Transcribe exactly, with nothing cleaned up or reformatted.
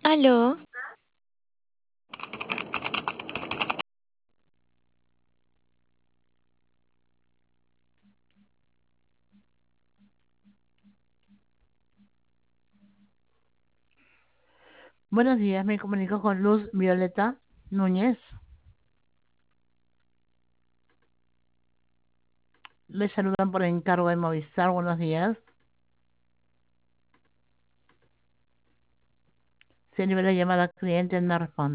Aló, Buenos días, me comunico con Luz Violeta Núñez. Le saludan por encargo de Movistar. Buenos días. Se nivel la llamada cliente no responde.